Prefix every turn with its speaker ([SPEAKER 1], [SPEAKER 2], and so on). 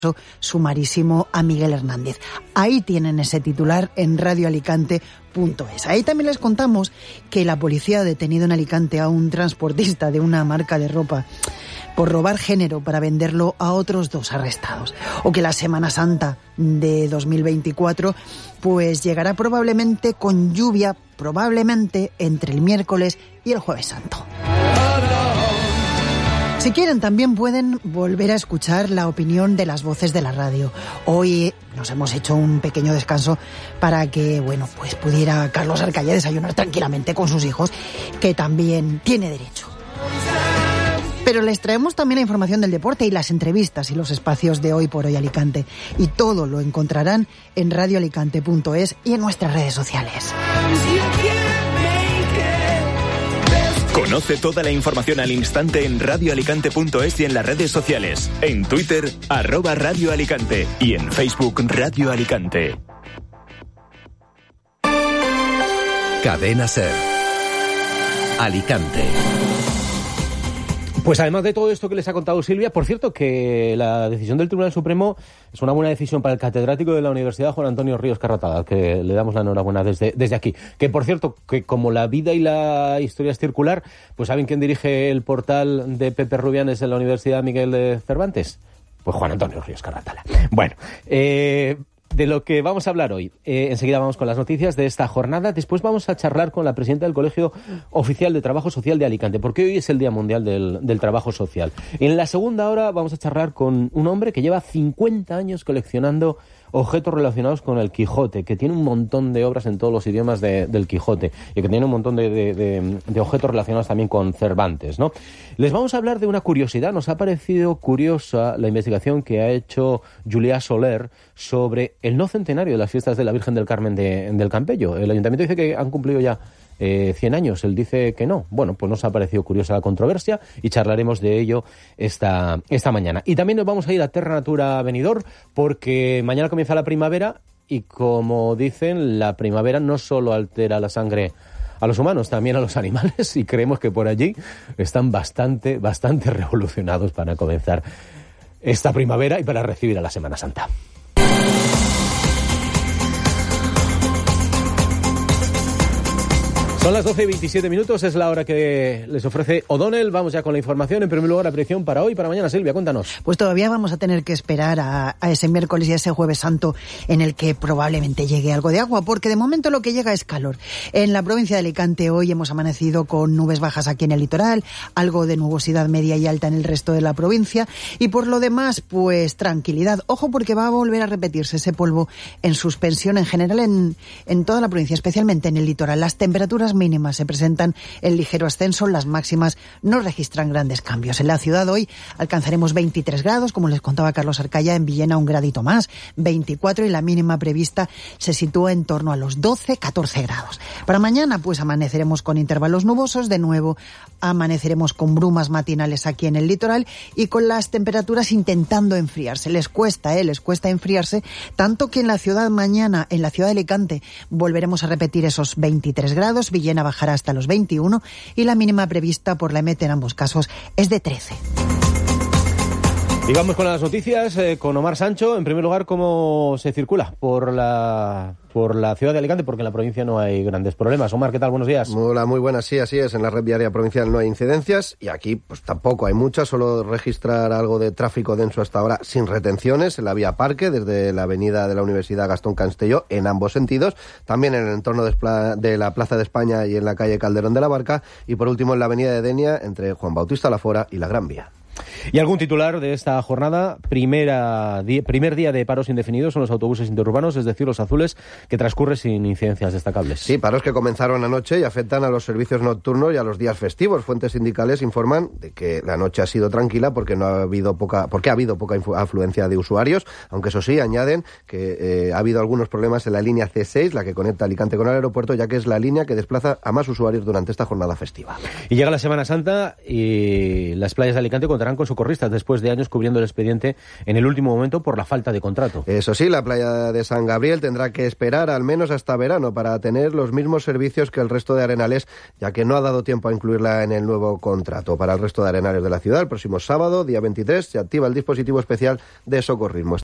[SPEAKER 1] sumarísimo a Miguel Hernández. Ahí tienen ese titular en radioalicante.es. Ahí también les contamos que la policía ha detenido en Alicante a un transportista de una marca de ropa por robar género para venderlo a otros 2 arrestados. O que la Semana Santa de 2024 pues llegará probablemente con lluvia, probablemente entre el miércoles y el Jueves Santo. Si quieren, también pueden volver a escuchar la opinión de las voces de la radio. Hoy nos hemos hecho un pequeño descanso para que, pues pudiera Carlos Arcaya desayunar tranquilamente con sus hijos, que también tiene derecho. Pero les traemos también la información del deporte y las entrevistas y los espacios de Hoy por Hoy Alicante. Y todo lo encontrarán en radioalicante.es y en nuestras redes sociales.
[SPEAKER 2] Conoce toda la información al instante en radioalicante.es y en las redes sociales. En Twitter, @Radio Alicante y en Facebook Radio Alicante.
[SPEAKER 3] Cadena SER. Alicante.
[SPEAKER 4] Pues además de todo esto que les ha contado Silvia, por cierto, que la decisión del Tribunal Supremo es una buena decisión para el catedrático de la Universidad, Juan Antonio Ríos Carratalá, que le damos la enhorabuena desde aquí. Que por cierto, que como la vida y la historia es circular, pues ¿saben quién dirige el portal de Pepe Rubianes en la Universidad Miguel de Cervantes? Pues Juan Antonio Ríos Carratalá. Bueno, de lo que vamos a hablar hoy. Enseguida vamos con las noticias de esta jornada. Después vamos a charlar con la presidenta del Colegio Oficial de Trabajo Social de Alicante, porque hoy es el Día Mundial del Trabajo Social. En la segunda hora vamos a charlar con un hombre que lleva 50 años coleccionando objetos relacionados con el Quijote, que tiene un montón de obras en todos los idiomas del Quijote y que tiene un montón de objetos relacionados también con Cervantes, ¿no? Les vamos a hablar de una curiosidad. Nos ha parecido curiosa la investigación que ha hecho Julià Soler sobre el no centenario de las fiestas de la Virgen del Carmen del Campello. El Ayuntamiento dice que han cumplido ya 100 años, él dice que no. Bueno, pues nos ha parecido curiosa la controversia y charlaremos de ello esta mañana. Y también nos vamos a ir a Terra Natura Benidorm, porque mañana comienza la primavera y, como dicen, la primavera no solo altera la sangre a los humanos, también a los animales, y creemos que por allí están bastante revolucionados para comenzar esta primavera y para recibir a la Semana Santa. Son las 12:27, es la hora que les ofrece O'Donnell. Vamos ya con la información. En primer lugar, la predicción para hoy y para mañana. Silvia, cuéntanos.
[SPEAKER 1] Pues todavía vamos a tener que esperar a ese miércoles y a ese Jueves Santo en el que probablemente llegue algo de agua, porque de momento lo que llega es calor. En la provincia de Alicante hoy hemos amanecido con nubes bajas aquí en el litoral, algo de nubosidad media y alta en el resto de la provincia, y por lo demás, pues tranquilidad. Ojo, porque va a volver a repetirse ese polvo en suspensión en general en toda la provincia, especialmente en el litoral. Las temperaturas mínimas se presentan en ligero ascenso, las máximas no registran grandes cambios. En la ciudad hoy alcanzaremos 23 grados, como les contaba Carlos Arcaya, en Villena un gradito más, 24, y la mínima prevista se sitúa en torno a los 12-14 grados. Para mañana, pues amaneceremos con intervalos nubosos, de nuevo amaneceremos con brumas matinales aquí en el litoral y con las temperaturas intentando enfriarse. Les cuesta enfriarse, tanto que en la ciudad mañana, en la ciudad de Alicante, volveremos a repetir esos 23 grados, Villena bajará hasta los 21 y la mínima prevista por la EMET en ambos casos es de 13.
[SPEAKER 4] Y vamos con las noticias, con Omar Sancho. En primer lugar, ¿cómo se circula por la ciudad de Alicante? Porque en la provincia no hay grandes problemas. Omar, ¿qué tal? Buenos días.
[SPEAKER 5] Hola, muy buenas. Sí, así es. En la red viaria provincial no hay incidencias y aquí pues tampoco hay muchas. Solo registrar algo de tráfico denso hasta ahora sin retenciones en la vía Parque, desde la avenida de la Universidad Gastón Castelló, en ambos sentidos. También en el entorno de la Plaza de España y en la calle Calderón de la Barca. Y por último en la avenida de Denia, entre Juan Bautista Lafora y la Gran Vía.
[SPEAKER 4] ¿Y algún titular de esta jornada? Primer día de paros indefinidos son los autobuses interurbanos, es decir, los azules, que transcurre sin incidencias destacables.
[SPEAKER 5] Sí, paros que comenzaron anoche y afectan a los servicios nocturnos y a los días festivos. Fuentes sindicales informan de que la noche ha sido tranquila porque ha habido poca afluencia de usuarios, aunque eso sí, añaden que ha habido algunos problemas en la línea C6, la que conecta Alicante con el aeropuerto, ya que es la línea que desplaza a más usuarios durante esta jornada festiva.
[SPEAKER 4] Y llega la Semana Santa y las playas de Alicante contarán con socorristas después de años cubriendo el expediente en el último momento por la falta de contrato.
[SPEAKER 5] Eso sí, la playa de San Gabriel tendrá que esperar al menos hasta verano para tener los mismos servicios que el resto de arenales, ya que no ha dado tiempo a incluirla en el nuevo contrato. Para el resto de arenales de la ciudad, el próximo sábado, día 23, se activa el dispositivo especial de socorrismo.